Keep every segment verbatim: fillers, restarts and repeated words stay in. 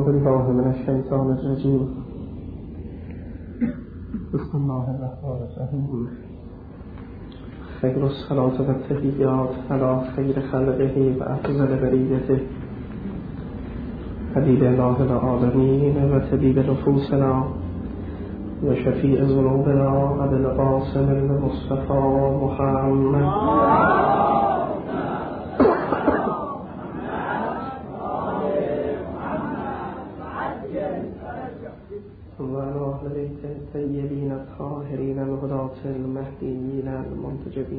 بالله من الشیطان الرجیم. بسم الله الرحمن الرحیم. خیر الصلاة و التحیات علی خیر خلقه و افضل بریته حبیب الله العالمین و طبیب نفوسنا و شفیع ذنوبنا ابوالقاسم المصطفى محمد و علی اهل بیت الطیبین الطاهرین الهداة المهدیین المنتجبین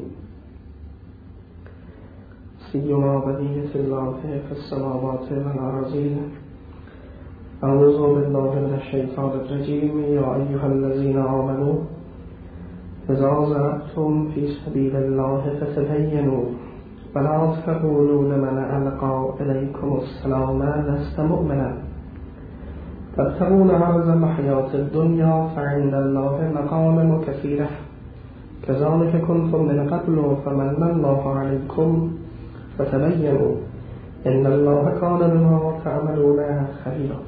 سیما بقیة الله فی السماوات والارضین. اعوذ بالله من الشیطان الرجیم. یا ایها الذین آمنوا اذا ضربتم فی سبیل الله فتبینوا ولا تقولوا لمن القی الیکم السلام لست مؤمنا تبتغون عرض الحیاة الدنیا فعند الله مغانم کثیرة کذلک کنتم من قبل فمن الله علیکم فتبینوا ان الله کان بما تعملون خبیرا.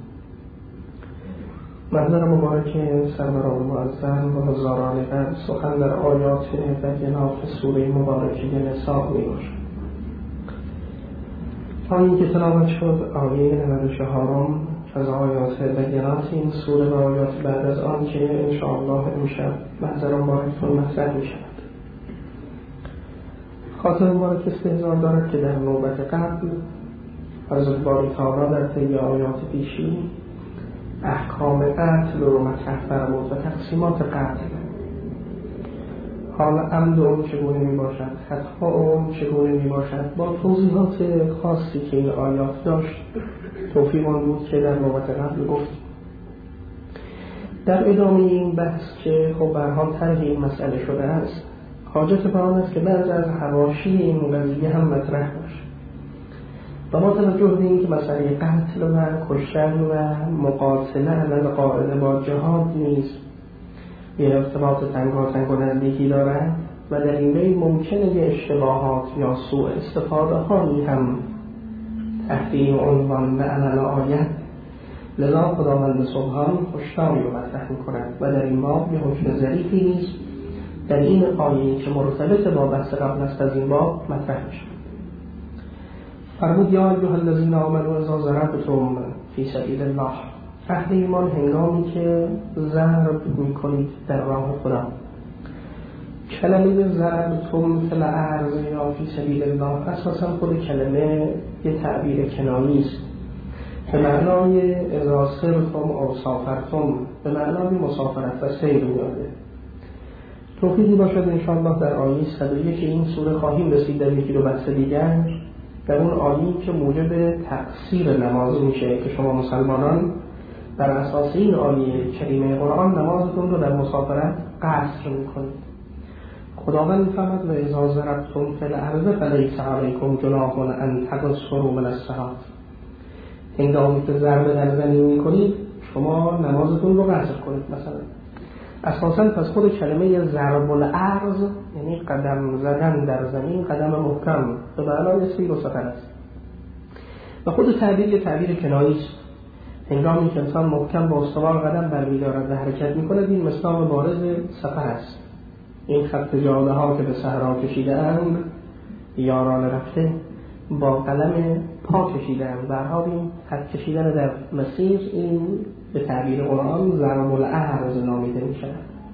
محضر مبارک سروران معظم و هزاران قدر سخن در آیات بینات سوره مبارکه نساء می باشد. آیه که تلاوت شد آیه نود و چهارم از آیات بینات این سوره و آیات بعد از آن که انشاءالله امشب محضر مبارکتون مطرح می شود. خاطر مبارک استحضار دارد که در نوبت قبل حضرت باری تعالی در طی آیات پیشی احکام قتل رو مطرح فرمود و تقسیمات قتل، حال عمد اون چگونه می باشد، خطا اون چگونه می باشد، با توضیحات خاصی که این آیات داشت. توفیق آن بود که در نوبت قبل گفت. در ادامه این بحث که خب به هر حال طرح این مسئله شده است، حاجت به آن است که بعض از حواشی این قضیه هم مطرح باشد و با توجه به اینکه مسئله قتل و کشتن و مقاتله علی قاعده با جهاد نیست، یه ارتباط تنگاتنگ و نزدیکی دارد و در این بین ممکنه یه اشتباهات یا سوء استفاده هایی هم تحت این عنوان و علل آیت، لذا خداوند سبحان هشداری رو مطرح می‌کند و در این باب یه حکم ظریفی نیست در این آیه که مرتبط با بحث قبل است از این باب مطرح میشه. فرمود یا ایها الذین آمنوا اذا ضربتم فی سبیل الله، اهل ایمان هنگامی که ضرب میکنید در راه خدا. کلمه ضربتم فی الارض یا فی سبیل الله اساسا خود کلمه یه تعبیر کنایی است به معنای اذا سرتم او سافرتم، به معنای مسافرت و سیر میاده. توفیقی باشد انشاءالله در آیه صد و یک این سوره خواهیم رسید در یکی دو بحث دیگر، در اون آیه‌ای که موجب تقصیر نماز میشه که شما مسلمانان بر اساس این آیه کریمه قرآن نمازتون رو در مسافرت قصر میکنید. خداوند فرمود و اذا ضربتم فی الارض فلیس علیکم جناح ان تقصروا من الصلاة، هنگامی که ضربه در زمین میکنید شما نمازتون رو قصر کنید. مثلا اساساً پس خود کلمه ضرب الارض یعنی قدم زدن در زمین، قدم محکم به معنای سیر و سفر است و خود تعبیر یه تعبیر کنایی است. هنگامی که انسان محکم با استوار قدم برمی‌دارد و حرکت می‌کند، این مصداق بارز سفر است. این خط جاده ها که به صحرا کشیده‌اند یاران رفته با قلم پا کشیده‌اند، در حال این خط کشیدن در مسیر این به تعبیر قرآن ضرب الارض نامیده می‌شود.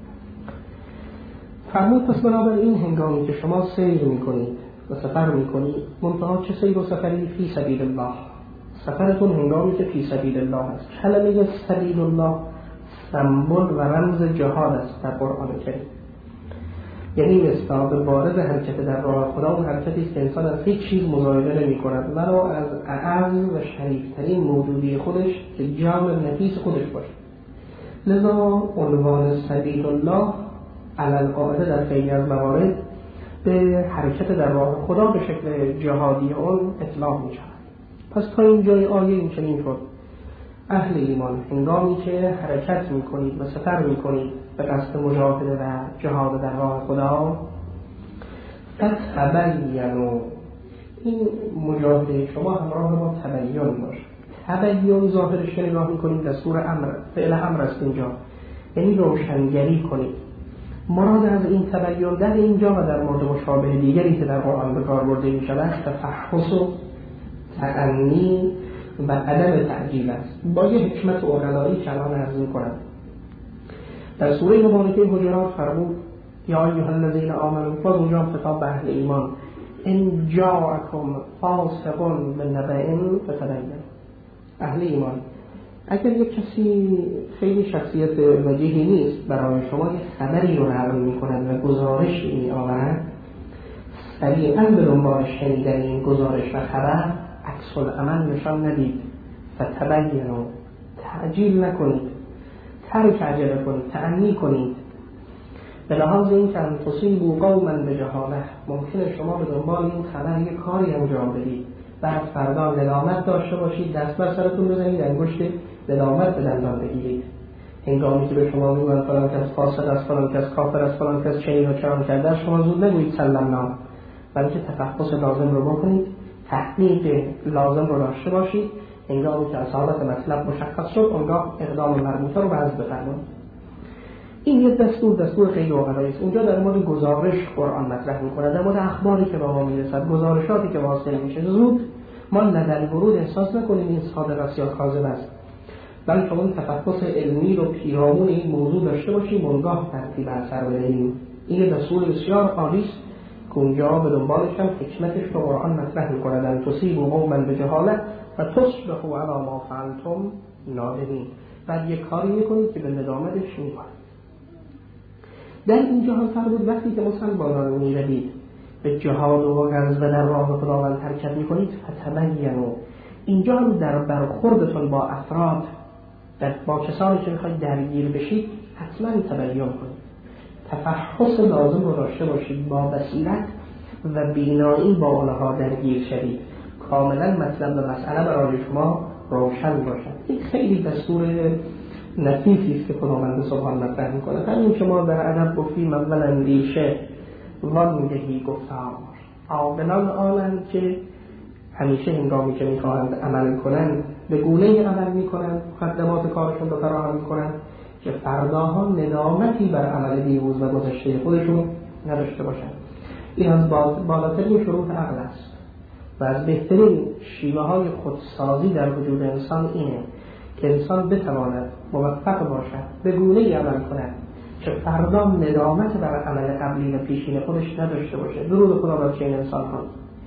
فرمود پس بنابراین هنگامی که شما سیر می‌کنید و سفر می‌کنید، منتها چه سیر و سفری؟ فی سبیل الله، سفرتون هنگامی که فی سبیل الله است. کلمه سبیل الله سمبل و رمز جهاد است در قرآن کریم، یعنی مصداق بارز حرکت در راه خدا اون حرکتی است که انسان از هیچ چیز مزایده نمی‌کند ولو از اعز و شریفترین موجودی خودش که جامع نفیس خودش باشه. لذا عنوان سبیل الله علی القاعده در خیلی از موارد به حرکت در راه خدا به شکل جهادی اون اطلاق می‌شود. پس تا اینجای آیه این چنین شد: اهل ایمان هنگامی که حرکت میکنید و سفر میکنید به قصد مجاهده و جهاد در راه خدا، فتبینوا، این مجاهده شما همراه با تبیین باشه. تبیین ظاهرش که نگاه میکنید دستور امر، فعل امر است اینجا، یعنی روشنگری کنید. مراد از این تبیین در اینجا و در مورد مشابه دیگری که در قرآن به کار برده می شود تفحص و تأنی و عدم تعجیل است، با یه حکمت اورالایی که الان عرض می‌کنم. در سوره مبارکه حجرات فرمود یا ایها الذین آمنوا، باز اونجا خطاب به اهل ایمان، ان جاءکم فاسق بنبأ فتبینوا. اهل ایمان، اگر یک کسی خیلی شخصیت وجیهی نیست برای شما یک خبری رو نقل می‌کند و گزارشی می‌آورد، سریعاً به دنبال شنیدن این گزارش و خبر عکس العمل نشان ندید. فتبینوا، تعجیل نکنید، ترک عجله کنید، تأنی کنید. به لحاظ این که ان تصیبوا قوما بجهاله، ممکنه شما به دنبال این خبر یک کاری انجام بدید، بعد فردا ندامت داشته باشید، دست بر سرتون بزنید، انگشت ندامت به دندان بگیرید. هنگامی که به شما میگن فلان کس فاسق است، فلان کس کافر است، فلان کس چنین و چنان کرده، شما زود نگویید سلمنا، بلکه تفحص لازم رو بکنید، تحقیق لازم رو داشته باشید. هنگامی که اصالت مطلب مشخص شد، اونگاه اقدام مربوطه رو وضع بفرمایید. این یک دستور دستور خیلی عقلایی است. اونجا در مورد گزارش قرآن مطرح می‌کنه، در مورد اخباری که به ما میرسد، گزارشاتی که واصل میشه، زود ما لدل ورود احساس نکنیم این صادق است یا کاذب است، بلکه اون تفحص علمی رو پیرامون این موضوع داشته باشیم، اونگاه ترتیب اثر بدهیم. این دستور بسیار عالی است که اونجا به دنبالش هم حکمتش رو قرآن مطرح می‌کنه، ان تصیبوا قوما بجهاله فتصبحوا علی ما فعلتم نادمین. بعد یک کاری می‌کنید که به ندامتش می‌کنید. در اینجا هم فرمود وقتی که مسلمانان می‌روید به جهاد و غزو در راه خداوند حرکت می‌کنید فتبینوا، اینجا هم در برخوردتون با افراد، با کسانی که می‌خواید درگیر بشید، حتما تبیین کنید، تفحص لازم رو داشته باشید، با بصیرت و بینایی با آنها درگیر شوید، کاملا مطلب و مسئله برای شما روشن باشد. این خیلی دستور نفیسی است که خداوند سبحان مطرح میکنه. همین که ما در ادب گفتیم اول اندیشه وانگهی گفتار، عاقلان آنند که همیشه هنگامی که میخواهند عمل کنند به گونه‌ای عمل میکنند، مقدمات کارشون رو فراهم میکنند که فرداها ندامتی بر عمل دیروز و گذشته خودشون نداشته باشند. این از بالاترین شروط عقل است و از بهترین شیوه های خودسازی در وجود انسان اینه که انسان بتواند موفق باشد، به گونه‌ای عمل کند که فردا ندامت بر عمل قبلی و پیشین خودش نداشته باشه. درود خدا بر چنین انسان ها.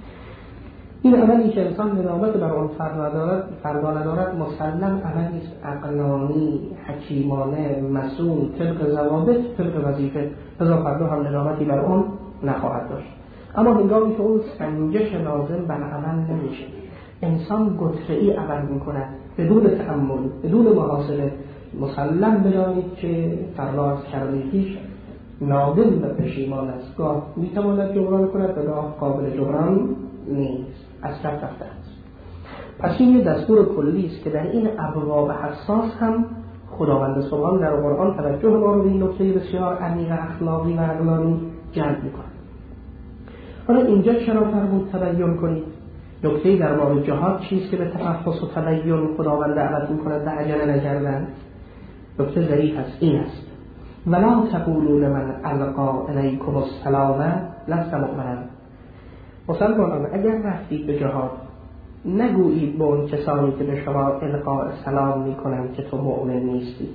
این عملی که انسان ندامت بر آن فردا ندارد، فردا ندارد مسلم عملی است عقلانی، حکیمانه، مسئول، طبق ضوابط، طبق وظیفه، لذا فردا هم ندامتی بر آن نخواهد داشت. اما هنگامی که اون سنجش لازم بر عمل نمیشه، انسان گتره‌ای عمل میکنه بدون تأمل، بدون محاسبه، مسلم بدانید که فردا از کرده پیش نادم و پشیمان است. گاه میتواند جبران کند و گاه قابل جبران نیست، از رفت رفته است. پس این یه دستور کلی است که در این ابواب حساس هم خداوند سبحان در قرآن توجه ما رو به این نکته بسیار عمیق اخلاقی و عقلانی جلب میکنه. حالا اینجا چرا فرمود تبیین کنید؟ نکته در باب جهاد چیست که به تفحص و تبیین خداوند دعوت میکند و عجله نکردن؟ نکته ظریف است، این است ولا تقولوا لمن القا الیکم السلام لست مؤمنا. مسلمانان اگر رفتید به جهاد نگویید به اون کسانی که به شما القاء سلام میکنند که تو مؤمن نیستی.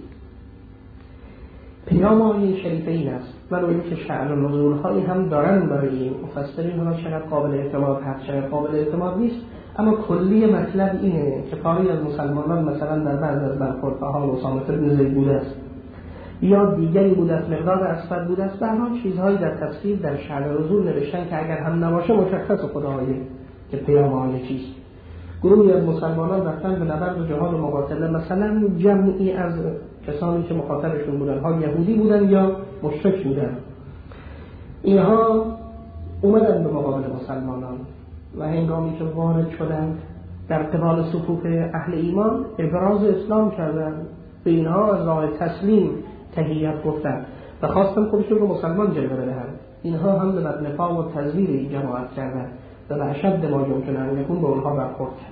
پیام آیه شریفه این است، ولو اینکه شأن و نزول هایی هم دارن برای این مفسرین ها چقدر قابل اعتماد هست چقدر قابل اعتماد نیست، اما کلی مطلب اینه که پاری از مسلمانان مثلا در بعض از برخوردها حال اسامه بن زید بوده است یا دیگری بوده است، مقداد اسود بوده است، به هر حال چیزهایی در تفسیر در شأن نزول نوشتن که اگر هم نباشه مشخص خدایه که پیام آیه چیست. گروهی از مسلمانان رفتن به نبرد و جهاد و مقاتله، مثلا جمعی از کسانی که مخاطبشون بودن ها یهودی بودن یا مشرک بودن، اینها اومدن به مقابل مسلمانان و هنگامی که وارد شدند در قبال صفوف اهل ایمان ابراز اسلام کردند، به اینها از راه تسلیم تحیت گفتند و خواستن خودشون رو مسلمان جلوه بدهند. اینها هم به نفاق و تزویر این جماعت کردند و به اشد ما یمکن ان یکون به اونها برخورد کرد.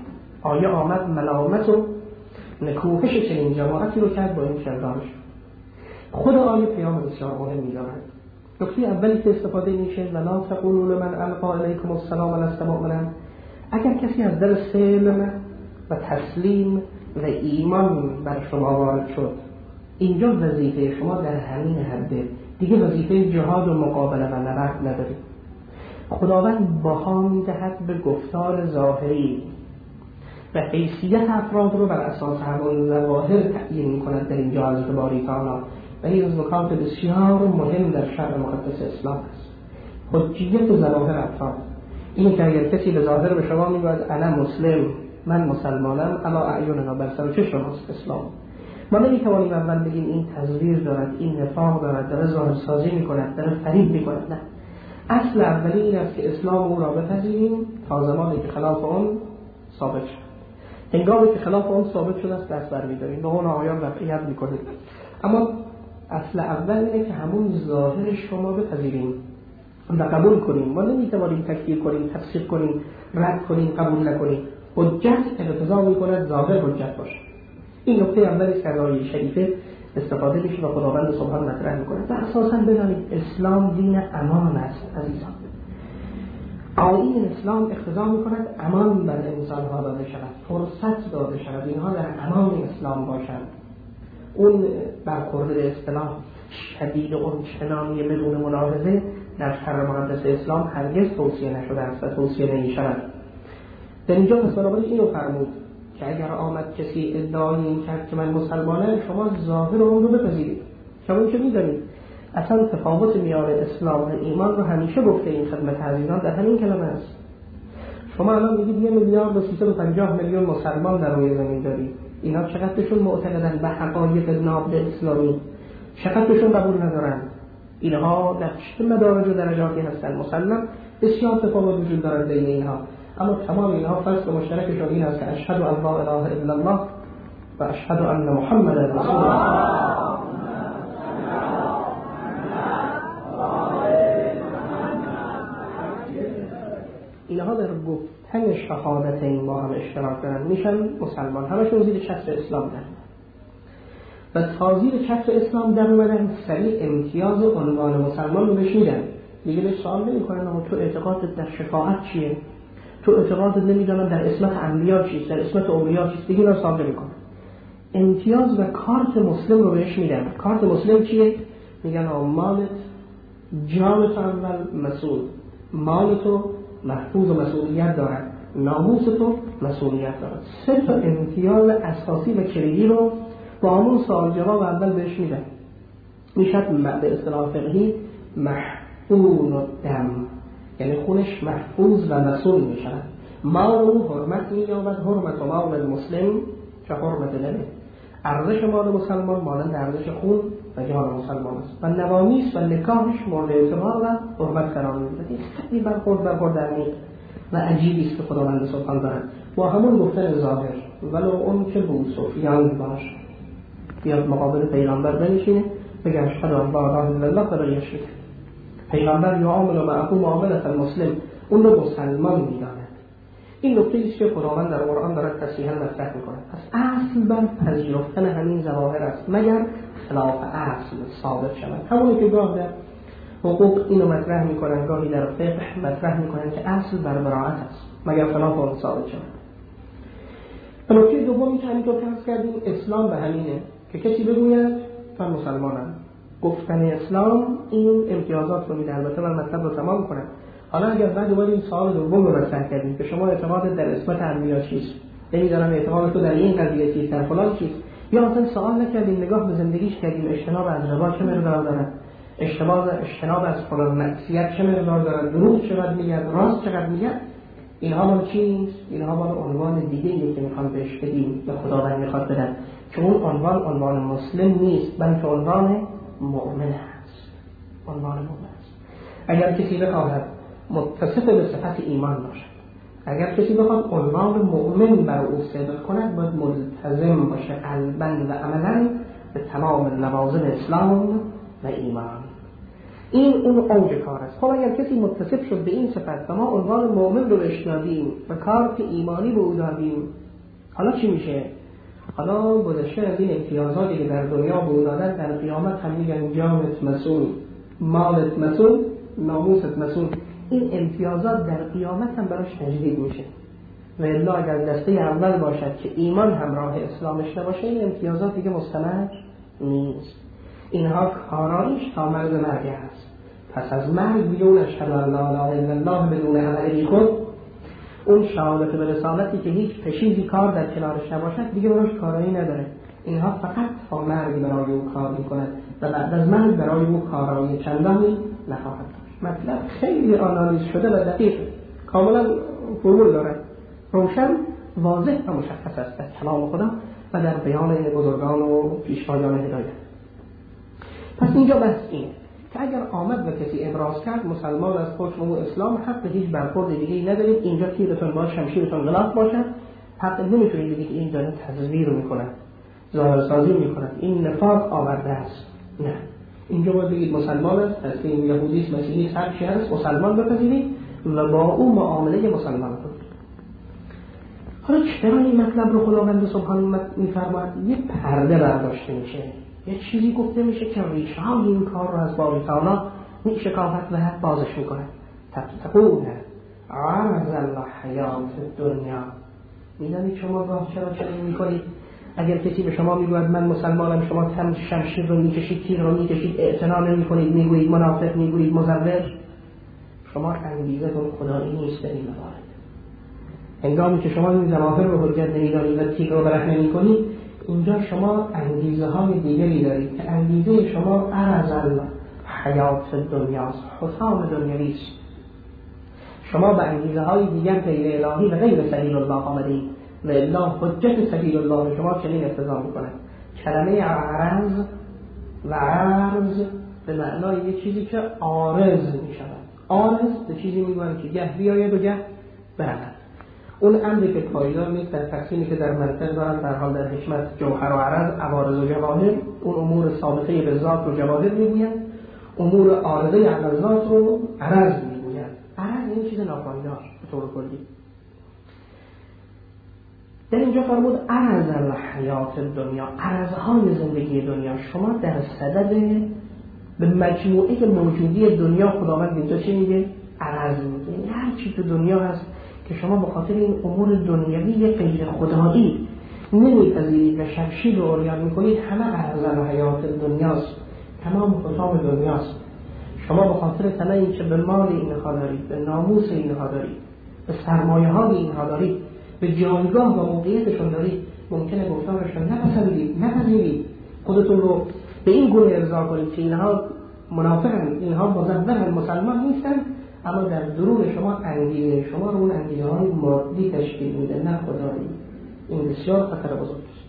آیه آمد ملامت و نکوهش چنین جماعتی رو کرد با این کردارش. خود آیه پیام بسیار مهمی دارد. نکته اولی که استفاده میشه ولا تقولوا لمن القى الیکم السلام لست مؤمنا، اگر کسی از در سلم و تسلیم و ایمان بر شما وارد شد، اینجا وظیفه شما در همین حده، دیگه وظیفه جهاد و مقابله و نبرد ندارید. خداوند بها میدهد به گفتار ظاهری و حیثیت افراد رو بر اساس همون ظواهر تعیین میکند در اینجا حضرت باری تعالی. و این از نکات بسیار مهم در شرع مقدس اسلام است، حجیت و ظواهر افراد. این که اگر کسی به ظاهر به شما میگوید انا مسلم، من مسلمانم، الا اعیوننا، بر سر چه شماست اسلام، ما نمیتوانیم اول بگیم این تزویر دارد، این نفاق دارد، داره ظاهر سازی میکند، داره فریب میکند. نه، اصل اولی این است که اسلام او را بپذیریم تا زمانی که خلاف اون ثابت شد. هنگامی که خلاف اون ثابت شده است دست برمی‌داریم، به اون آیات وقعیت میکنیم. اما اصل اول اینه که همون ظاهر شما بپذیریم و قبول کنیم. ما نمیتوانیم تکفیر کنیم، تفسیر کنیم، رد کنیم، قبول نکنیم. حجت اقتضا میکند ظاهر حجت باشه. این نکته اولی است که از آیه شریفه استفاده میشه و خداوند سبحان مطرح میکنه. و اساسا بدانید اسلام دین امان است عزیزان. آیین اسلام اقتضا میکند امان بر انسانها داده شود، فرصت داده شود، اینها در امان اسلام باشند. اون برخورد به اصطلاح شدید اون چنانی بدون ملاحظه در شرع مقدس اسلام هرگز توصیه نشده است و توصیه نمی‌شود. در اینجا مثلا اینو فرمود که اگر آمد کسی ادعای این کرد که من مسلمانم، شما ظاهر اون رو بپذیرید. شما چه می‌دانید؟ اصلا تفاوت میان اسلام و ایمان رو همیشه گفته این خدمت عزیزان در همین کلمه است. شما الان میگید یه میلیارد و سیصد و پنجاه میلیون مسلمان در روی زمین دارید، اینا چقدرشون معتقدن به حقایق ناب اسلامی، چقدرشون قبول ندارن، اینها در چه مدارج و درجاتی هستن؟ مسلمان بسیار تفاوت وجود دارد بین اینها، اما تمام اینها فصل مشترکشون این است که اشهد ان لا اله الا الله و اشهد ان محمد رسول الله. اینها در گفتن شهادت این با هم اشتراک دارن، میشن مسلمان، همشون زیر چتر اسلام دارن. و تا زیر چتر اسلام در اومدن سریع امتیاز عنوان مسلمان رو بهش میدن. دیگه بهش سوال نمیکنن اما تو اعتقادت در شفاعت چیه؟ تو اعتقادت نمیدونن در اسمت انبیا چیست، در اسمت اولیا چیست، دیگه اینا سوال نمیکنن. امتیاز و کارت مسلم رو بهش میدن. کارت مسلم چیه؟ میگن مالت جانت اول مسئول، مال تو محفوظ و مسئولیت دارد، ناموس تو مسئولیت دارد. سه تا امتیاز اساسی و کلیدی رو با همون سوال جواب اول بهش میدن. میشد به اصطلاح فقهی محفوظ الدم، یعنی خونش محفوظ و مسئول میشود. مال او حرمت مییابد، حرمت و مال المسلم که حرمت دمه. ارزش مال مسلمان مانند ارزش خون و جان مسلمان است و نوامیس و نکاحش مورد اعتبار و حرمت قرار می‌گیرد. خیلی برخورد برخورد عمیق و عجیبی است که خداوند سبحان دارد با همون گفتن ظاهر، ولو اون که بو سفیان باشه بیاد مقابل پیغمبر بنشینه بگه اشهد ان لا اله الا الله و لا یشرک. پیغمبر یعامل معه معاملة المسلم، اون رو مسلمان می‌داند. این نکته است که خداوند در قرآن دارد تصریحاً مطرح می‌کند. پس اصل بر پذیرفتن همین ظواهر است مگر خلاف اصل ثابت شود. همونی که گاه در حقوق اینو مطرح می‌کنن، گاهی در فقه مطرح می‌کنن که اصل بر براءت است مگر خلاف اون ثابت شود. نکته دومی که همینطور که کردیم اسلام به همینه که کسی بگوید من مسلمانم. گفتن اسلام این امتیازات رو میده. البته من مطلب رو تمام کنم. حالا اگر بعد اومد این سوال دوم رو مطرح کردیم که شما اعتقادت در اسمت انبیا چیست؟ نمیدونم اعتقادت تو در این قضیه چیست، در فلان چیست؟ یا اصلا سوال نکردیم، نگاه به زندگیش کردیم، اجتناب از ربا چه مقدار داره؟ اجتناب اجتناب از فلان معصیت چه مقدار داره؟ دروغ چقدر میگه؟ راست چقدر میگه؟ اینها مال چیست؟ اینها مال عنوان دیگه‌ای که میخوام بهش بدیم و خداوند میخواد بدن که اون عنوان عنوان مسلم نیست بلکه عنوان مؤمن است. عنوان مؤمن است. اگر کسی بخواهد متصف به صفت ایمان باشد، اگر کسی بخواد عنوان مؤمن بر او صدق کند، باید ملتزم باشه قلباً و عملاً به تمام لوازم اسلام و ایمان. این اون اوج کار است. خب اگر کسی متصف شد به این صفت و ما عنوان مؤمن رو بهش دادیم و کارت ایمانی به او دادیم، حالا چی میشه؟ حالا گذشته از این امتیازاتی که در دنیا به اون دادن، در قیامت هم میگن جامت مسئول، مالت مسئول، ناموست مسئول. این امتیازات در قیامت هم براش تجدید میشه. و الا اگر دسته اول باشد که ایمان همراه اسلامش نباشه، این امتیازات دیگه مستمر نیست. اینها کارایش تا مرگ مرگ هست. پس از مرگ بیون اشهد ان لا اله الا الله بدون عمل بی خود، اون شهادت به رسالتی که هیچ پشیزی کار در کنارش نباشد دیگه براش کارایی نداره. اینها فقط تا مرگ برای او کار میکند و بعد از مرگ برای او کارایی چندانی نخواهد داشت. مطلب خیلی آنالیز شده و دقیق، کاملا فرمول داره، روشن، واضح و مشخص است در کلام خدا و در بیان بزرگان و پیشوایان هدایت. پس اینجا بحث اینه که اگر آمد و کسی ابراز کرد مسلمان از خود و اسلام، حق به هیچ برخورد دیگه‌ای ندارید. اینجا تیرتون باشه، شمشیرتون غلاف باشه، حق نمیتونید بگید این داره تزویر میکنه، ظاهرسازی میکنه، این نفاق آورده است. نه، اینجا باید بگید مسلمان است، از این یهودی است، مسیحی است، هر چی هست مسلمان بپذیرید و با او معامله مسلمان کنید. حالا چرا این مطلب رو خداوند سبحانه میفرماید؟ یه پرده برداشته میشه، یه چیزی گفته میشه که ریشه های این کار رو از باری تعالی میشکافت و حد بازش میکنه. تتقون عرض الله حیات دنیا. میدانید شما راه چرا چنین میکنید؟ اگر کسی به شما میگوید من مسلمانم، شما تم شمشیر رو میکشید، تیر رو میکشید، اعتنا نمیکنید، میگویید منافق، میگویید مزور، شما انگیزتون خدایی نیست در این موارد. هنگامی که شما این ظواهر رو حجت نمیدانید و تیر رو برح نمیکنید، اینجا شما انگیزه های دیگری دارید که انگیزه شما عرض الله حیات دنیاست، حطام دنیاویست. شما به انگیزه های دیگر غیر الهی و غیر سبیل الله آمدید و الا حجت سبیل الله شما چنین اقتضا میکنه. کلمه عرض و عرض به معنای یه چیزی که عارض میشود. عارض به چیزی میگویند که گه بیاید و گه برود. اون امری که پایدار نیست در تقسیمی که در منطق دارن در حال در حکمت جوهر و عرض، عوارض و جواهر، اون امور ثابته به ذات رو جواهر میگویند، امور عارضه علی ذات رو عرض میگویند. عرض این چیز ناپایدار به طور کلی. در اینجا فرمود عرض الحیات دنیا، عرضهای زندگی دنیا. شما در صدد به مجموعه موجودی دنیا خداوند اینجا چی میگه؟ عرض میگه. هر چی تو دنیا هست که شما به خاطر این امور دنیوی غیر خدایی نمیپذیرید و شمشیر رو عریان میکنید، همه عرض الحیات دنیاست، تمام حطام دنیاست. شما به خاطر طمع این که به مال اینها دارید، به ناموس اینها دارید، به سرمایه های اینها دارید، به جایگاه و موقعیتشون دارید، ممکنه گفتارشون نپسندید، نپذیرید، خودتون رو به این گونه ارضا کنید که اینها منافقن، اینها مزورن، مسلمان نیستن، اما در درون شما انگیزه شما رو اون انگیزه های مادی تشکیل میده، نه خدایی. این بسیار خطر بزرگ است.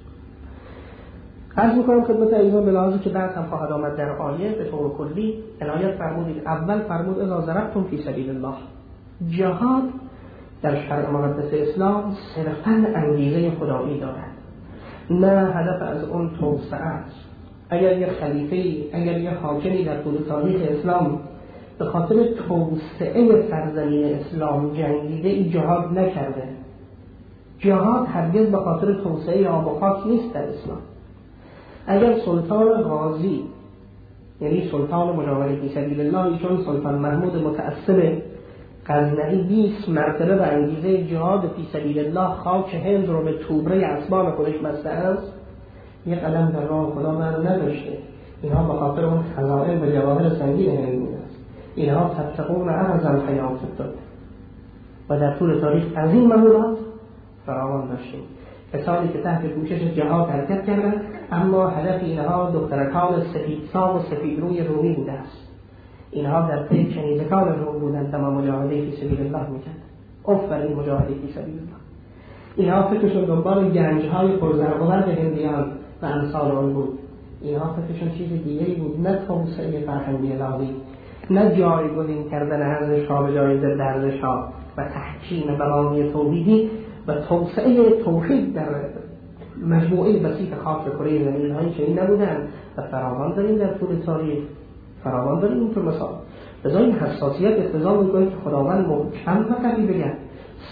عرض میکنم خدمت ایمان به لحاظی که بعد هم خواهد آمد در آیه به طور کلی عنایت فرمودید. اول فرمود اذا ضربتم فی سبیل الله. جهاد در شرع مقدس اسلام صرفاً انگیزه خدایی دارد، نه هدف از اون توسعه است. اگر یک خلیفه‌ای، اگر یک حاکمی در طول تاریخ اسلام به خاطر توسعه سرزمین اسلام جنگیده، ای جهاد نکرده. جهاد هرگز به خاطر توسعه آب و خاک نیست در اسلام. اگر سلطان غازی، یعنی سلطان مجاور فی سبیل الله، چون سلطان محمود متعصب غزنوی بیست مرتبه به انگیزه جهاد فی سبیل الله خاک هند رو به توبره اسبان خودش بسته است، یک قدم در راه خدا بر نداشته. اینها به خاطر اون خزائن و جواهر سنگین هند بوده است. اینها تتقون عرض الحیات الدنیا. و در طول تاریخ از این مامورات فراوان داشتیم. کسانی که تحت کوشش جهاد حرکت کردند، اما هدف اینها دخترکان سفیدسام و سفیدروی رومی بوده است. اینها در پی کنیزکان روم بودند و مجاهده فی سبیل الله میکردند. افرین مجاهده فی سبیل الله. اینها فکرشون دنبال گنجهای پرزرق‌وبرق هندیان و امثال آن بود. اینها فکرشون چیز دیگری بود، نه توسعه فرهنگی الهی، نه جایگزین کردن ارزش‌ها به جای ارزش‌ها و تحکیم مبانی توحیدی و توسعه توحید در مجموعه بسیط خاک کره زمین. هایی که این نبودن و فراوان داریم در طول تاریخ، فراوان داریم اینطور مثال. بذار این حساسیت اقتضا میکنه که خداوند محکم و قوی بگن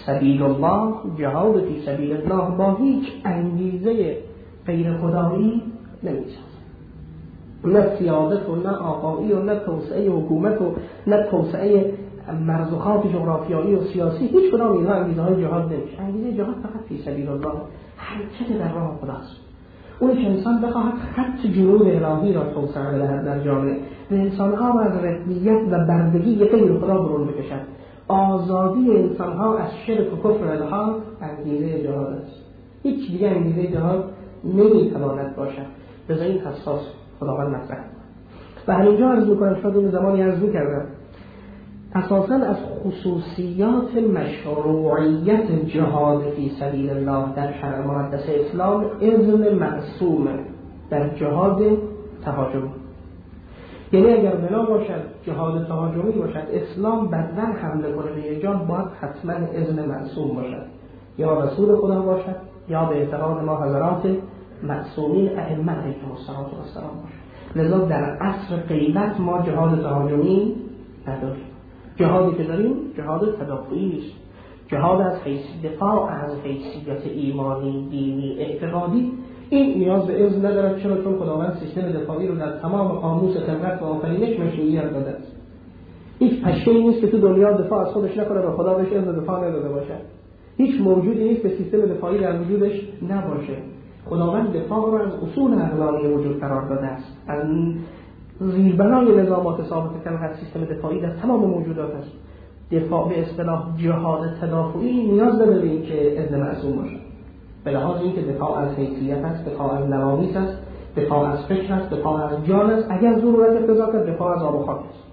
سبیل الله، جهاد فی سبیل الله با هیچ انگیزه غیر خدایی نمی‌سازد. نه سیادت و نه آقایی و نه توسعه حکومت و نه توسعه مرزوخات جغرافیایی و سیاسی، هیچ کدام اینها انگیزه های جهاد نمیشه. انگیزه جهاد فقط فی سبیل الله، حرکت در راه خداست. اون که انسان بخواهد خط جنوب الهی را توسعه بدهد در جامعه و انسانها را از رقیت و بردگی غیر خدا برون بکشد، آزادی انسانها از شرک و کفر الها انگیزه جهاد است. هیچ دیگه انگیزه جهاد نمیتواند باشد. بذار این حساس خداوند مطرح و همینجا عرض میکنم، شاید اون زمانی عرض میکردم، اساساً از خصوصیات مشروعیت جهاد فی سبیل الله در شرع مقدس اسلام اذن معصوم در جهاد تهاجمی. یعنی اگر بنا باشد جهاد تهاجمی باشد، اسلام بدن حمله کنه به یک جان، باید حتما اذن معصوم باشد، یا رسول خدا باشد یا به اعتقاد ما حضرات معصومین ائمه علیهم السلام باشد. لذا در عصر غیبت ما جهاد تهاجمی نداریم. جهادی که داریم جهاد تدافعی است، جهاد از حیث دفاع از حیثیت ایمانی، دینی، اعتقادی. این نیاز به اذن ندارد. چرا؟ چون خداوند سیستم دفاعی رو در تمام قاموس خلقت و آفرینش مشروعیت داده است. هیچ پشه‌ای نیست که تو دنیا دفاع از خودش نکنه و خدا بهش اذن دفاع نداده باشد. هیچ موجودی نیست که سیستم دفاعی در وجودش نباشه. خداوند دفاع رو از اصول عقلانی وجود قرار داده است. از زیربنای نظامات ثابت خلقت سیستم دفاعی در تمام موجودات است. دفاع به اصطلاح جهاد تدافعی نیاز نداره به اینکه اذن معصوم باشه. به لحاظ اینکه دفاع از حیثیت است، دفاع از نوامیس است، دفاع از فکر است، دفاع از جان است، اگر ضرورت اقتضا کرد دفاع از آب و خاک است.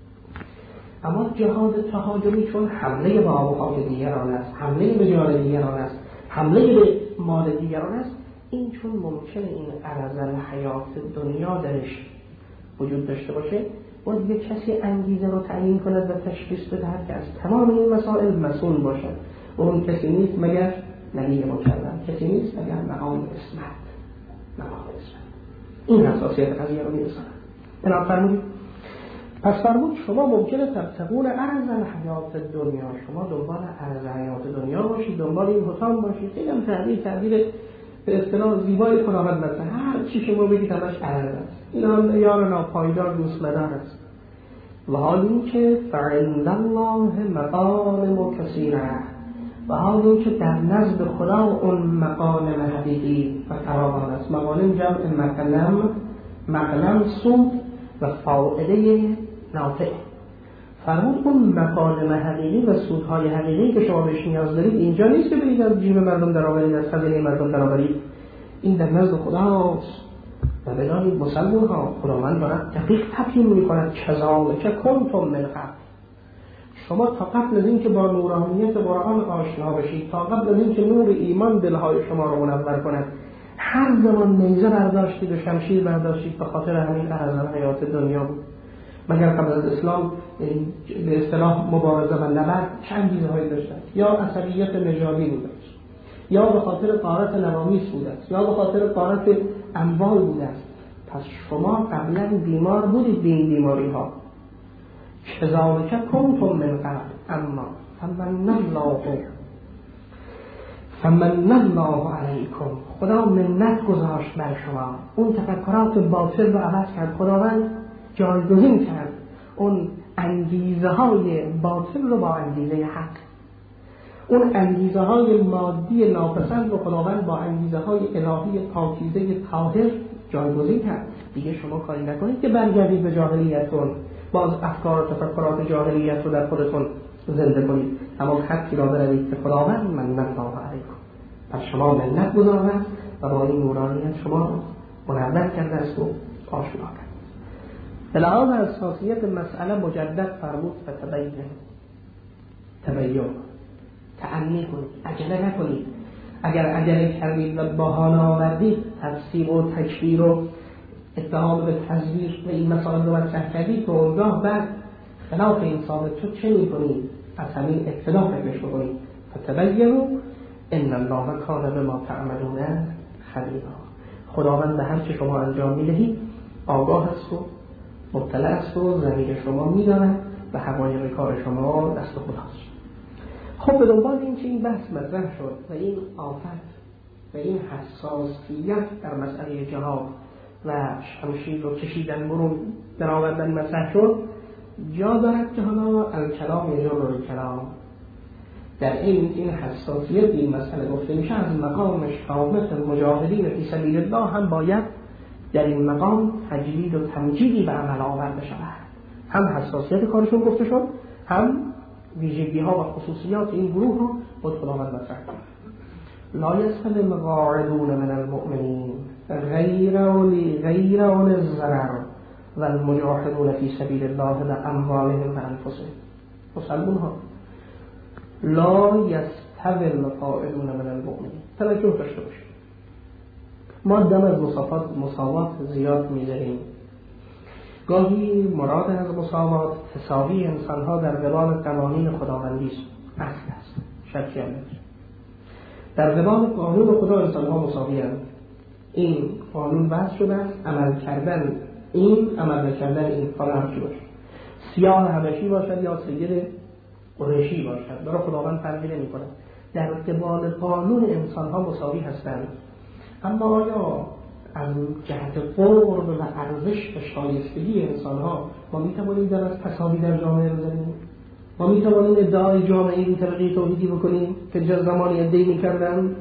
اما جهاد تهاجمی چون حمله به آب و خاک دیگران است، حمله به جان دیگران است، حمله به مال دیگران است، این چون ممکنه این عرض حیات دنیا درش وجود داشته باشه، باید دیگه کسی انگیزه رو تعیین کند و تشخیص بدهد که از تمام این مسائل مسئول باشد و اون کسی نیست مگر نبی مکرم، کسی نیست مگر مقام اسمت. مقام اسمت این حساسیت قضیه رو میرساند. بنا فرمودید پس فرمود شما ممکنه تبتغون عرض الحیات دنیا، شما دنبال عرض حیات دنیا باشید، دنبال این حطام باشید. خیلی هم تعبیر تعبیر به اصطلاح زیبای خداوند مثلا هر چی شما بگید همش عرض است، این یار ناپایدار دوست مدار است. و حال این که فعند الله مغانم کثیره، و حال این که در نزد خدا اون مغانم حقیقی و فراوان است. مغانم جمع مغنم، مغنم سود و فائده نافع. فرمود اون مغانم حقیقی و سودهای حقیقی که شما بهش نیاز دارید اینجا نیست که برید از جیب مردم درآورید، از خزینه مردم درآورید. این در نزد خداست. و بدانید مسلمان ها، خداوند دارد دقیق تفهیم می‌کند کذالک کنتم من قبل. شما تا قبل از این که با نورانیت قرآن آشنا بشید، تا قبل از این که نور ایمان دلهای شما رو منور کند، هر زمان نیزه برداشتید و شمشیر برداشتید به خاطر همین عرض حیات دنیا بود. مگر قبل از اسلام به اصطلاح مبارزه و نبرد چه انگیزه‌هایی داشتند؟ یا عصبیت نژادی بود است، یا به خاطر غارت نوامیس بود است، یا به خاطر غارت اموال بود است. پس شما قبلا بیمار بودید به این بیماری ها. کذالک کنتم من قبل اما فمن الله فمن الله علیکم، خدا منت گذاشت بر شما. اون تفکرات باطل رو عوض کرد، خداوند جایگزین کرد اون انگیزه های باطل رو با انگیزه حق. اون انگیزه های مادی ناپسند رو خداوند با انگیزه های الهی پاکیزه طاهر جایگزین کرد. دیگه شما کاری نکنید که برگردید به جاهلیتون، باز افکار و تفکرات جاهلیت رو در خودتون زنده کنید، اما خطی را بروید که خداوند منت الله علیکم، پس شما منت گذارد و با این نورانیت شما منور کرده است و آشنا کرد. به لحاظ اساسیت مسئله مجدد فرمود فتبین، تبین، تأنی کنید، عجله نکنید. اگر عجله کردید و بهانه آوردید، تفسیر و تکفیر و اتهام به تزویر و این مسائل رو مطرح کردید، و اونگاه بعد خلاف این ثابت شد چه می‌کنید؟ از همین ابتدا فکرش بکنید. فتبینوا ان الله کان بما تعملون خبیرا. خداوند به هر چه شما انجام می‌دهید آگاه است و مطلع است و ضمیر شما می‌داند و حقایق کار شما دست خداست. خب به دنبال این که این بحث مطرح شد و این آفت و این حساسیت در مسئله جهاد و شمشیر رو کشیدن برون درآوردن مطرح شد، جا دارد که حالا الکلام یجر الکلام، در این این حساسیت این مسئله گفته میشه، از مقام شامت مجاهدین فی سبیل الله هم باید در این مقام تجدید و تمجیدی به عمل آورده شود. هم حساسیت کارشون گفته شد، هم ویژگی ها و خصوصیات این گروه رو با خداوند مطرح کرد. لا یستوی القاعدون من المؤمنین غیر اولی غیر اول الضرر و المجاهدون فی سبیل الله باموالهم و انفسهم. مسلمون ها لا یستوی القاعدون من المؤمنین. توجه داشته باشید، ما دم از مساوات مساوات زیاد میذاریم. گاهی مراد از مساوات تساوی انسانها در قبال قوانین خداوندی است، اصل است، شکی هم نیست. در قبال قانون خدا انسانها مساوی هستند. این قانون وضع شده است، عمل کردن این عمل نکردن این، حالا هرچی باشه، سیاه حبشی باشد یا سید قریشی باشد، برای خداوند فرقی نمی‌کند. در قبال قانون انسانها مساوی هستند. اما آیا از جهت قرب و ارزش و شایستگی انسانها ما میتوانیم در از تساوی در جامعه بزنیم؟ ما میتوانیم ادعای جامعه این طبقه توحیدی بکنیم که جز زمانی ادعی میکردن؟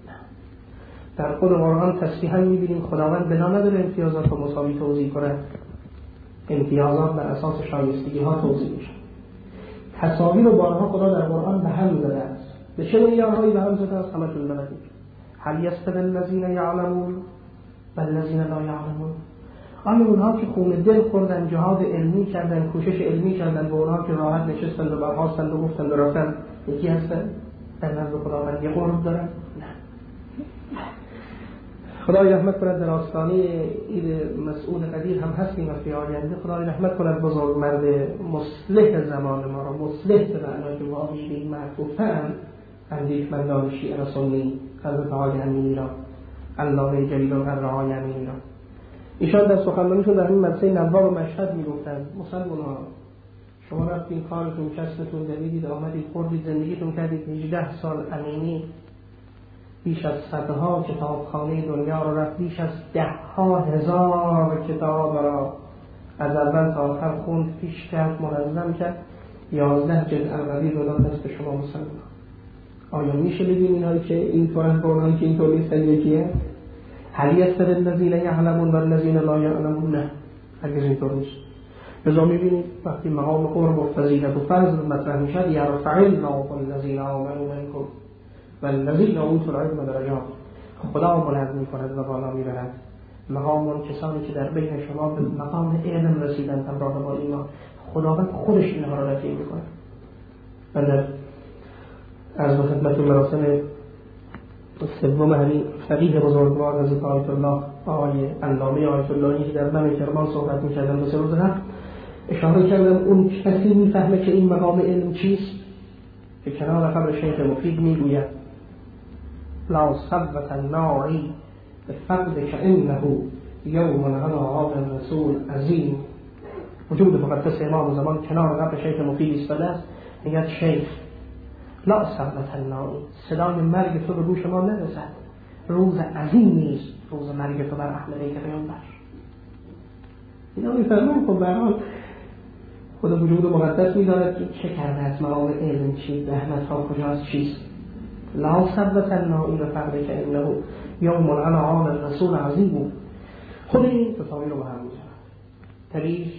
در خود قرآن تصریحا میبینیم خداوند بنا نداره امتیازات رو مساوی توزیع کنه، امتیازات بر اساس شایستگی ها توزیع میشه. تساوی رو بارها خدا در قرآن به هم زده است. به چه معیارهایی به هم زده است؟ همتون بلدید. هل یستوی الذین یعلمون و الذین لا یعلمون؟ آیا اونها که خون دل خوردن، جهاد علمی کردن، کوشش علمی کردن، به اونها که راحت نشستن و برخاستن و گفتن و رفتن یکی هستن؟ در نزد خداوند یه قرب دارن؟ نه. خدای رحمت کند، در آستانه عید مسعود قدیر هم هستیم وقتی آینده. خدای رحمت کند بزرگ مرد مصلح زمان ما را، مصلح به معنای که واقعی به این معروفن، اندیشمندان شیعه سنی حضرت آقای امینی را، علامه جلیل القدرهای امینی را، ایشان در سخنرانیشون در این مدرسه نواب مشهد میگفتند مسلمان ها شما رفتین کارتون کسبتون دویدید آمدید خوردید زندگیتون کردید، هجده سال امینی بیش از صدها کتابخانه دنیا رو رفت، بیش از ده ها هزار کتاب را از اول تا آخر خوند، پیش کرد، منظم کرد، یازده جلد عربی رو داد دست شما مسلمان. آیا میشه بگیم اینهایی که این طورن با اونهایی که این طور نیستن یکیه؟ هل یستوی الذین یعلمون و الذین لا یعلمون؟ نه، هرگز اینطور نیست. لذا میبینید وقتی مقام قرب و فضیلت و فضل مطرح میشد، یرفع الله الذین آمنوا منکم و الذین اوتوا العلم درجات، خدا بلند میکند و بالا میبرد مقام اون کسانی که در بین شما به مقام علم رسیدن همراه با ایمان، خداوند خودش اینها را رفیع میکند. و در از خدمت مراسم سوم همین فقیه بزرگوار حضرت آیت الله آقای علامه آیت اللهی که در دم کرمان صحبت می‌کردن به سه روز قبل اشاره کردم اون کسی میفهمه که این مقام علم چیست که کنار قبر شیخ مفید میگوید لا صبت الناعی به فقد که انه یوم علی عاد الرسول عظیم. وجود مقدس امام زمان کنار قبر شیخ مفید ایستاده است، میگه شیخ لا صبت الناعی، صدای مرگ تو به گوش ما نرسد، روز عظیم نیست روز مرگ تو بر اهل بیت پیامبر. اینا میفرمان خب برحال خدا وجود مقدس میداند که چه کرده از مقام علم چی، رحمت ها کجاست چیست. لا صبت الناعی به فقد که انه یوم علی عاد الرسول عظیم. خود این تصاویر رو به هم میزند. تریش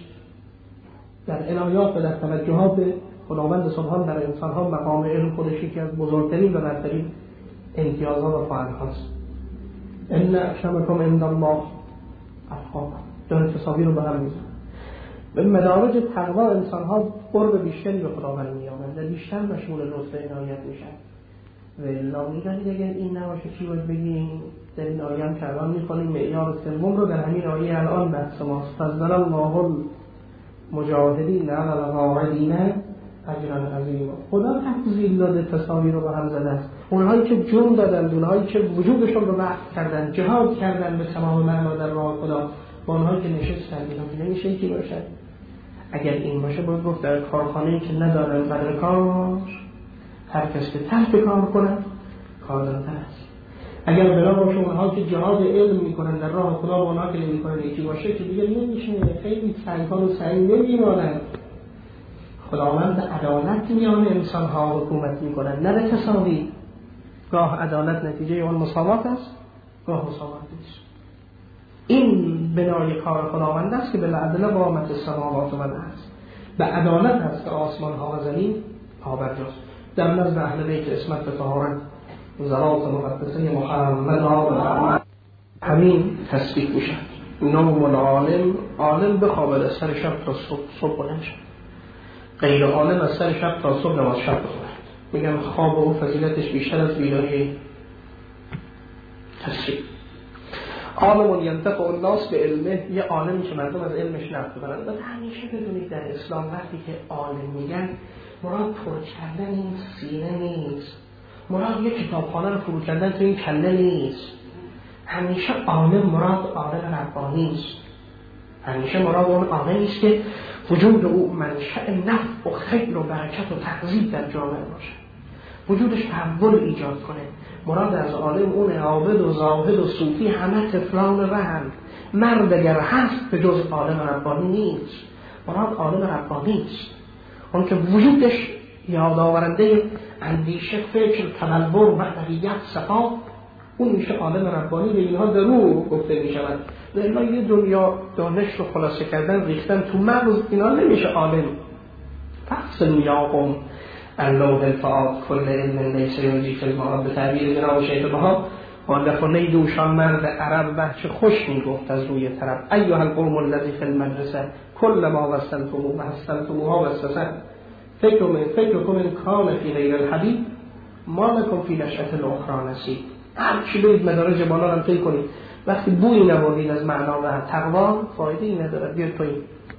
در عنایات و در توجهات خداوند سبحان در انسان ها مقام علم خودش یکی از بزرگترین و برترین امتیازات و فعال هاست. ان اکرمکم عند الله اتقاکم. در تصاویر رو به هم میزند. به مدارج تقوا انسان ها قرب بیشتری به خداوند میآمدند و بیشتر مشمول لطف عنایت میشن. و الا میدانید اگر این نباشه چی باید بگیم؟ در این آیه هم که الان میخوانیم معیار سوم رو در همین آیه الان بحث ماست. فضل الله المجاهدین علی القاعدین اجرا عظیما. خدا تفضیل داده، تصاویر رو به هم زده است. اونهایی که جون دادن، اونهایی که وجودشون رو وقف کردن، جهاد کردن به تمام معنا در راه خدا، با اونهایی که نشستن، اینا نمیشه یکی باشه. اگر این باشه باید گفت در کارخانه‌ای که ندارن بدرکار هر کس که ترک کار کنه کار دارتر است. اگر بنا باشه اونها که جهاد علم میکنن در راه خدا با اونها که نمیکنن یکی باشه که دیگه نمیشه، خیلی سنگان و سنگ نمیمانند. خداوند عدالت میان انسان ها حکومت میکنن، نه به تساوی. گاه عدالت نتیجه اون مساوات است، گاه مساوات نیست. این بنای کار خداوند است که بالعدل قامت السماوات و الارض، به عدالت است که آسمان ها و زمین پابرجاست. در نزد اهل بیت اسمت و طهارت ذرات مقدسه محمد ها همین تصدیق میشن. نوم العالم، عالم بخوابد از سر شب تا صبح، صبح بلند شد. غیر عالم از سر شب تا صبح نماز شب بخوابد. میگن خواب و فضیلتش بیشتر از بیداری. تصدیق عالم ینتفع الناس به علمه، یه عالمی که مردم از علمش نفع ببرن. و همیشه بدونید در اسلام وقتی که عالم میگن مراد پر کردن این سینه نیست، مراد یه کتابخانه رو فرو کردن تو این کله نیست. همیشه عالم مراد عالم ربانی است. همیشه مراد اون عالمی است که وجود او منشأ نفع و خیر و برکت و تقضیب در جامعه باشه، وجودش تحول ایجاد کنه. مراد از عالم اون عابد و زاهد و صوفی همه طفلان رهند. مرد اگر هست به جز عالم ربانی نیست. مراد عالم ربانی است، اون که وجودش یادآورنده اندیشه، فکر، تدبر، معنویت، صفا، اون میشه عالم ربانی. به اینها ضرور گفته میشود. الا یه دنیا دانش رو خلاصه کردن ریختن تو مغز، اینا نمیشه عالم. فصل یا قوم اللوح الفعاد کل علم لیس یوجی فی المعاد، به تعبیر جناب شیخ بها والدخونه دوشان مرد عرب بچه خوش میگفت از روی طرف ایها القوم الذی فی المدرسه کل ما وصلتم و حسنتموها وسوسه فکر من فکر کن کان فی غیر الحبیب ما لکم فی نشأة الاخری نصیب. هر چی برید مدارج بالا رو طی کنید، وقتی بویی نبردید از معنا و تقوا فایده ای نداره. بیاد توی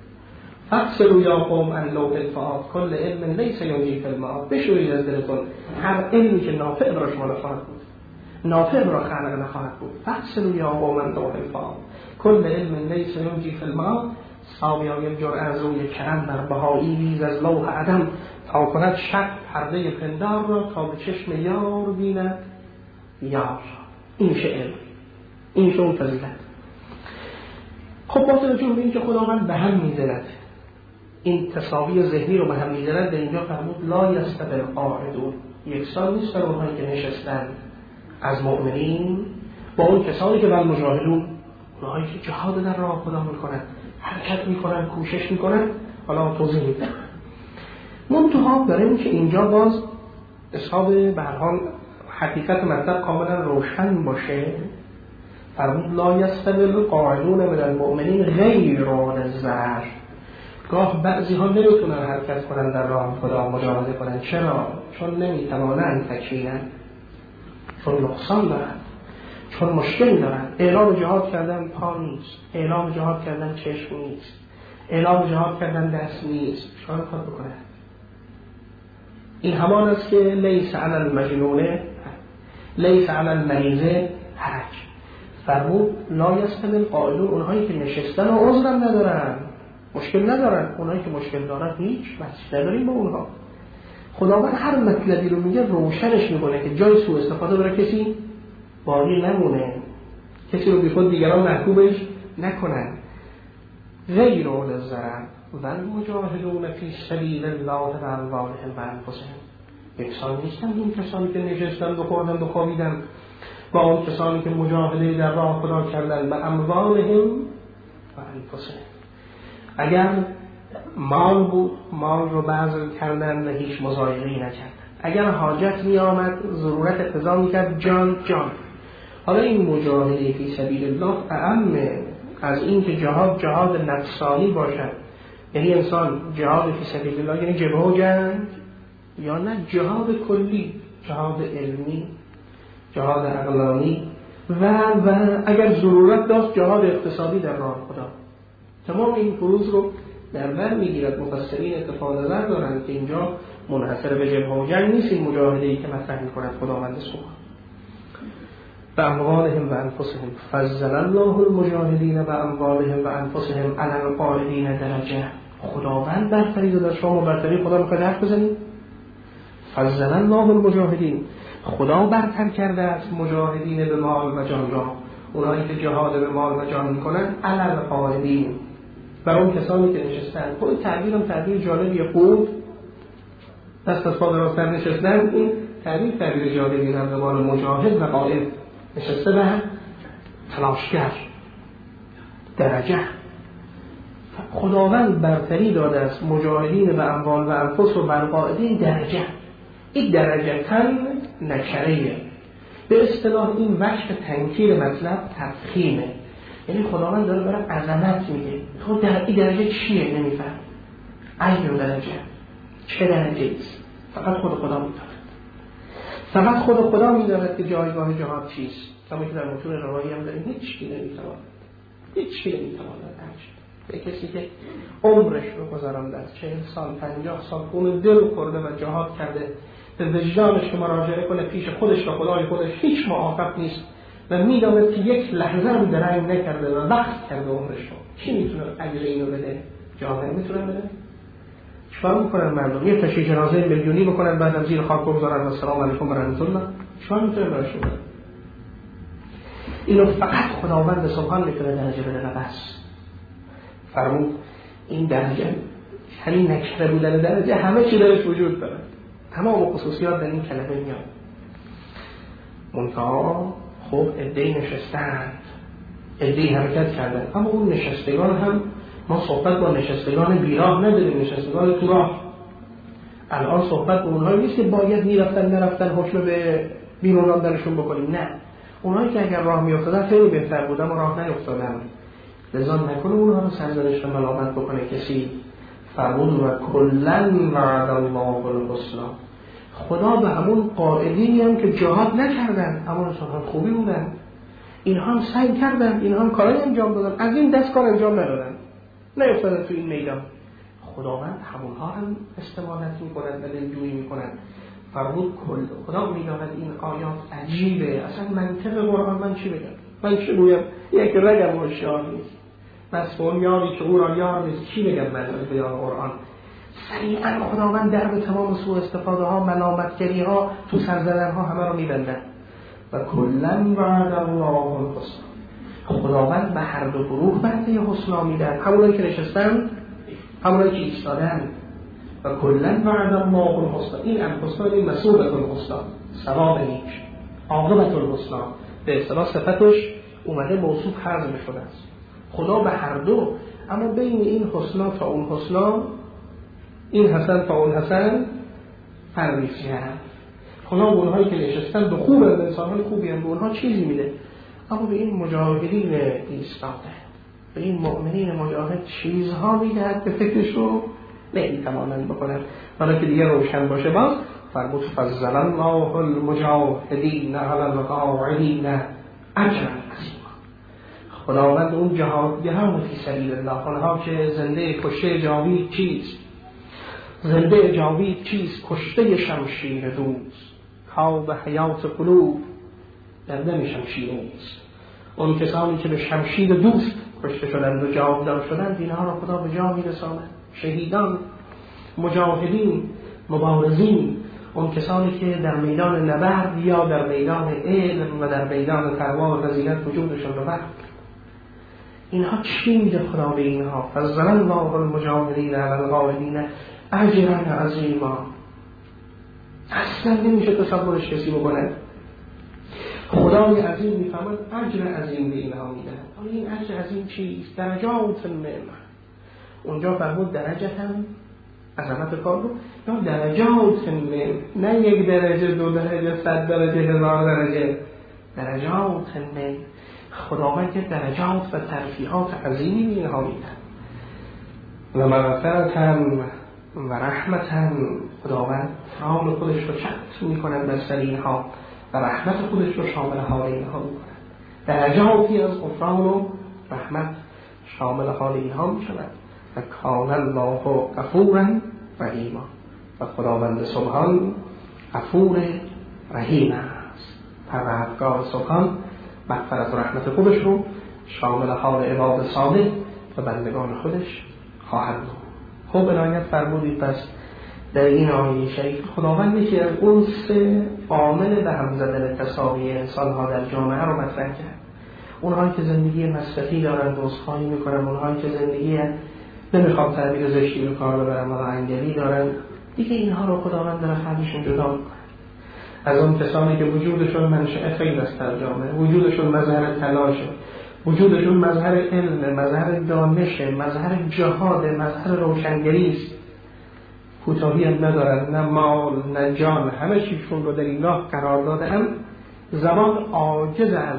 فصل یا قوم اللوح الفعاد کل علم لیس یوجی فی المعاد، بشوید از دلتون هر علمی که نافع را شما نخواهد بود، نافع را خلق نخواهد بود. فصل یا قوم اللوح الفعاد کل علم لیس یوجی فی المعاد، ساویان جرعه از روی کرم در بهایی ریز از لوح عدم، تا کند شب پرده پندار را تا به چشم یار بیند یار. این شه علم، این شه اون فضیلت. خب با توجه به این که خداوند به هم می‌زند، این تساوی ذهنی رو به هم می‌زند، در اینجا فرمود لا یستوی القاعدون، یکسان نیست در اونهایی که نشستن از مؤمنین با اون کسانی که بل مجاهدون، اونهایی که جهاد در راه خدا میکنن، حرکت میکنن، کوشش میکنن. حالا توضیح میدم. منتها داریم که اینجا باز اصحاب به هر حال حقیقت مطلب کاملا روشن باشه. فرمود لا یستوی القاعدون من المؤمنین غیر اولی الضرر. گاه بعضی ها نمیتونن حرکت کنن در راه خدا، مجاهده کنن. چرا؟ چون نمیتوانن، تکینن، چون نقصان دارن، چون مشکل دارن. اعلام جهاد کردن پا نیست، اعلام جهاد کردن چشم نیست، اعلام جهاد کردن دست نیست. شاید کار بکنه. این همان است که لیس علی المجنونه لیس علی المریضه حرج. فرمود لا یستوی القاعدون، اونهایی که نشستن و عذرم ندارن، مشکل ندارن. اونهایی که مشکل دارن هیچ بحث نداریم با اونها. خداوند هر مطلبی رو میگه روشنش میکنه که جای سوء استفاده برای کسی باقی نمونه، کسی رو بی خود دیگران محکومش نکنن. غیر اول الضرر و المجاهدون فی سبیل الله باموالهم و انفسهم، یکسان نیستن این کسانی که نشستن و خوردن و خوابیدن با اون کسانی که مجاهده در راه خدا کردن به اموالهم و انفسهم. اگر مال بود، مال رو بذل کردن و هیچ مضایقه‌ای نکردن. اگر حاجت می آمد، ضرورت اقتضا می کرد، جان جان. حالا این مجاهده فی سبیل الله اعم از این که جهاد جهاد نفسانی باشد، یعنی انسان جهاد فی سبیل الله یعنی جبهه و جنگ، یا نه جهاد کلی، جهاد علمی، جهاد عقلانی و و اگر ضرورت داشت جهاد اقتصادی در راه خدا. تمام این فروض رو در بر میگیرد. مفسرین اتفاق نظر دارند که اینجا منحصر به جبهه و جنگ نیست این مجاهده‌ای که مطرح می‌کند خداوند سبحانه. و اموالهم و انفسهم فضل الله المجاهدین و اموالهم و انفسهم علی القاعدین درجه. خداوند برتری داده. شما برتری خدا می‌خواید حرف بزنید؟ فضل الله المجاهدین، خدا برتر کرده است مجاهدین به مال و جان را، اونایی که جهاد به مال و جان میکنن، علی القاعدین، بر اون کسانی که نشستن. خود تعبیر هم تعبیر جالبیه، قعود دست از پا دراز تر نشستن، این تعبیر تعبیر جالبی در زبان مجاهد و قائد، نشسته به تلاشگر درجه. خداوند برتری داده است مجاهدین به اموال و انفس و بر قاعدین درجه. این درجه تن نکریه، به اصطلاح این وجه تنکیر مطلب تفخیمه، یعنی خداوند داره برای عظمت میگه. خب در این درجه چیه نمیفهم، این درجه چه درجه ایست، فقط خود خدا میداند. فقط خود خدا میداند که جایگاه جهاد چیست. کما که در متون روایی هم داریم، هیچ کی نمیتواند، هیچ کی نمیتواند به کسی که عمرش رو گذرانده است، چهل سال پنجاه سال خون دل خورده و جهاد کرده، به وجدانش که مراجعه کنه پیش خودش و خدای خودش هیچ معافیت نیست و میداند که یک لحظه هم درنگ نکرده و وقت کرده عمرش رو، چی میتونه اجر اینو بده؟ جامعه میتونه بده؟ چیکار میکنن مردم؟ یه تشییع جنازه میلیونی بکنن بعدم زیر خاک بگذارن و سلام علیکم و رحمت الله، چیکار میتونه براشون بده؟ اینو فقط خداوند سبحان میتونه درجه بده و بس. فرمود این درجه، همین نکره بودن درجه همه چی درش وجود داره، تمام خصوصیات در این کلمه میاد. منتها خب عده‌ای نشستند، عده‌ای حرکت کردن، اما اون نشستگان هم ما صحبت با نشستگان بیراه نداریم، نشستگان تو راه. الان صحبت با اونهایی نیست که باید میرفتن نرفتن حکم به بیرون راندنشون بکنیم، نه، اونهایی که اگر راه میافتادن خیلی بهتر بود اما راه نیافتادن، لذا نکنه اونها رو سرزنش و ملامت بکنه کسی. فرمود و کلن وعد الله الحسنی، خدا به همون قائدینی هم که جهاد نکردن اما انسان خوبی بودن، اینها هم سعی کردن، اینها هم کارای انجام دادن، از این دست کار انجام ندادن، نیفتادن تو این میدان، خداوند همونها هم استمالت میکنن و دلجویی میکنن. فرمود کل خدا میداند این آیات عجیبه، اصلا منطق قرآن من چی بگم، من چی بگم، یک رگم هوشیار نیست، مسئول یاری که او را یار نیست، چی بگم من از بیان قرآن. سریعا خداوند در به تمام سوء استفاده ها، ملامتگری ها، تو سرزدن ها همه رو میبندن. و کلن وعد الله الحسنی، خداوند به هر دو گروه وعده حسنا میدن، همونایی که نشستن، همونایی که ایستادن. و کلن وعد الله الحسنی، این الحسنی این مسئوبت الحسنی، ثواب نیک، عاقبت الحسنی، به اصطلاح صفتش اومده موصوف حذف شده است. خدا به هر دو، اما بین این حسنا تا اون حسنا، این حسن تا اون حسن فرقی کرد. خدا به اونهایی که نشستن به خوب هم، انسانهای خوبی هم، به اونها چیزی میده، اما به این مجاهدین ایستاده، به این مؤمنین مجاهد چیزها میدهد که فکرش رو نمیتوانند بکنن. حالا که دیگه روشن باشه باز فرمود فضل الله المجاهدین علی القاعدین اجرا عظیما، خداوند اون جهادگران فی سبیل الله، اونها که زنده کشته جاوید چیست، زنده جاوید چیست، کشته شمشیر دوست، خواب حیات قلوب در دم شمشیر اوست. اون کسانی که به شمشیر دوست کشته شدند و جاودار شدند، اینها را خدا به جا میرساند. شهیدان، مجاهدین، مبارزین، اون کسانی که در میدان نبرد یا در میدان علم و در میدان تقوا و فضیلت وجودشون رو برد، اینها چی میده خدا به اینها؟ فضل الله المجاهدین علی القاعدین اجرا عظیما. اصلا نمیشه تصورش کسی بکنه. خدای عظیم میفهمد اجر عظیم به اینها میده. اما این اجر عظیم چیست؟ درجات النعمه. اونجا فرمود درجه هم عظمت کار رو، یا درجات النعمه، نه یک درجه، دو درجه، صد درجه، هزار درجه، درجات النعمه. خداوند که درجات و ترفیعات عظیمی به اینها میده. و مغفرت هم و رحمت هم، خداوند رحم خودش رو چت میکنن بر سر اینها و رحمت خودش رو شامل حال اینها میکنن. درجاتی از غفران و رحمت شامل حال اینها میشوند. و کان الله غفورا رحیما، و خداوند سبحان غفور رحیم است. پروردگار سبحان مغفرت و رحمت خودش رو شامل حال عباد صالح و بندگان خودش خواهد بود. خب عنایت فرمودید پس در این آیه شریف خداوند یکی از اون سه عامل به هم زدن تساوی انسان‌ها در جامعه رو مطرح کرد. اونهایی که زندگی مصرفی دارن عذرخواهی میکنن، اونهایی که زندگی نمیخوام تعبیر زشتی رو کار ببرم ولی انگلی دارن، دیگه اینها رو خداوند داره خودشون جدا میکنه از اون کسانی که وجودشون منشأ خیر است در جامعه، وجودشون مظهر تلاشه، وجودشون مظهر علم، مظهر دانش، مظهر جهاد، مظهر روشنگری است. کوتاهی هم ندارن، نه مال نه جان، همه چیزشون رو در این راه قرار دادن. زبان عاجز از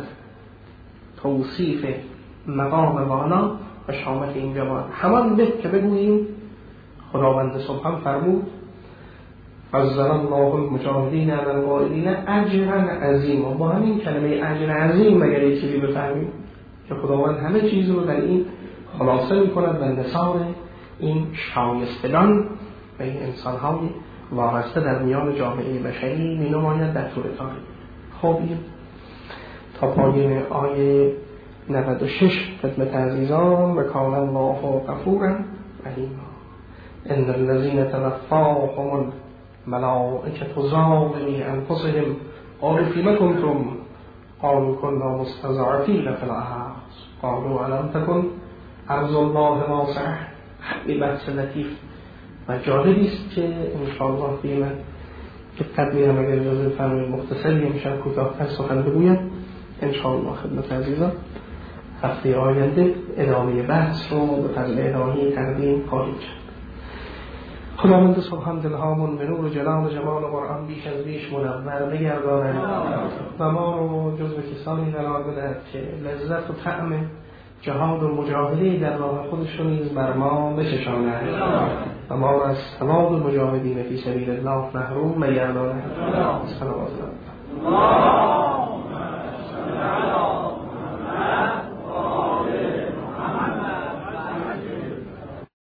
توصیف مقام والا و شامت این جوان. همان به که بگوییم خداوند سبحان فرمود فضل الله المجاهدین علی القائلین اجرا عظیم. و با همین کلمه اجر عظیم مگر یک چیزی بفهمیم که خداوند همه چیز رو در این خلاصه میکند و نثار این شایستگان و این انسان‌های وابسته در میان جامعه بشری می‌نماید در طول تاریخ. خب این تا پایین آیه نود و شش خدمت عزیزان و کان الله غفورا رحیما. ان الذين توفاهم الملائکه ظالمی انفسهم قالوا فیما کنتم قالوا كنا مستضعفین فی الارض قالوا الم تکن ارض الله واسعه. این بحث لطیف و جالبی است که انشاءالله بیمه که قدمی هم اگر اجازه فرمایید مختصری امشب کوتاه‌تر سخن بگویم انشاءالله خدمت عزیزان هفته آینده ادامه بحث رو به فضل الهی تقدیم خواهیم کرد. خداوند سبحان دلهامون به نور جلال و جمال قرآن بیش از بیش منور بگرداند و ما رو جزو کسانی قرار بدهد که لذت و طعم جهاد و مجاهده در راه خودش رو نیز بر ما بچشاند و ما را از ثواب المجاهدین فی سبیل الله محروم نگرداند. صلوات الله.